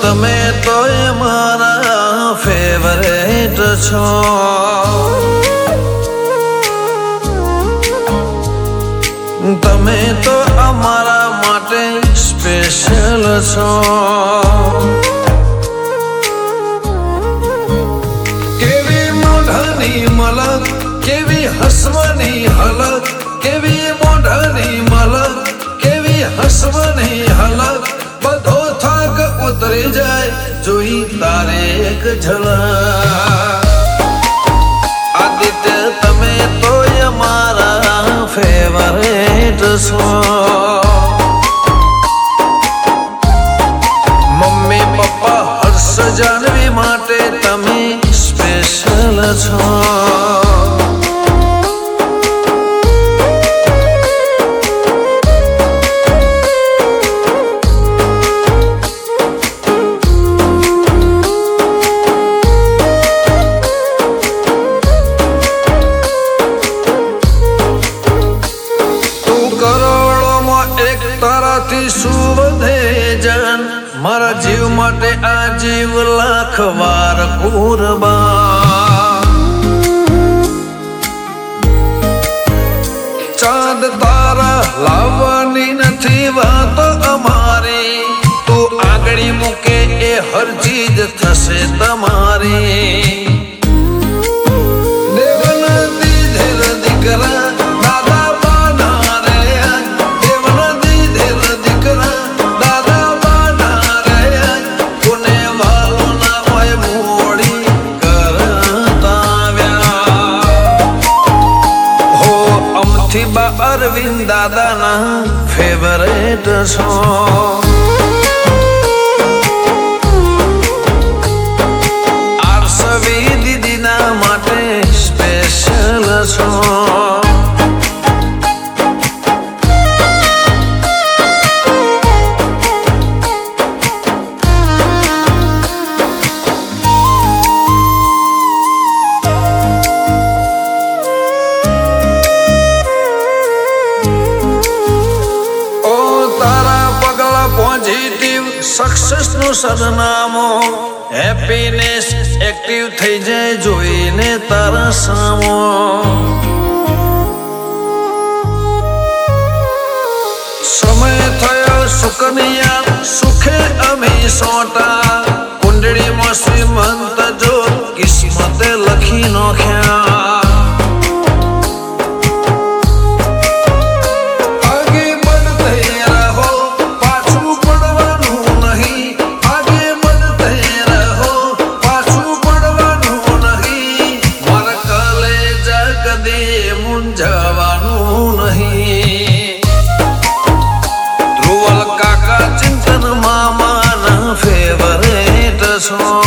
તમે તો મારા ફેવરેટ છો, તમે તો અમારા માટે સ્પેશિયલ છો. કેવી મોઢાની મલક, કેવી હસવાની હલક, કેવી મોઢાની મલક, કેવી હસવાની હલક, બધો થાક ઉતરી જાય જોઈ તારે એક ઝલક. આદિત્ય તમે તો અમારા ફેવરેટ છો, મમ્મી પપ્પા હર્ષ જાનવી માટે તમે સ્પેશિયલ છો. તારાથી શું વધે જાન, મારા જીવ માટે આ જીવ લાખ વાર કુરબાન. ચાંદ તારા લાવવાની નથી વાત અમારી, તું આગળી મૂકે એ હર ચીજ થશે તમારી. દેવના દીધેલ દીકરા અરવિંદ દાદાના ફેવરેટ છો. આરસવી દીદીના માટે સ્પેશિયલ છો. સક્સેસ નું સરનામું, હેપીનેસ એક્ટિવ થઈ જાય જોઈને તારા સામો. સમય થયો સુકન્યા સુખે અમે સોટા, કુંડળીમાં શ્રીમંત જો કિસ્મતે લખી નોખ્યા. જવાનું નહીં. ધ્રુવલ કાકા ચિંતન મામાના ફેવરેટ છો.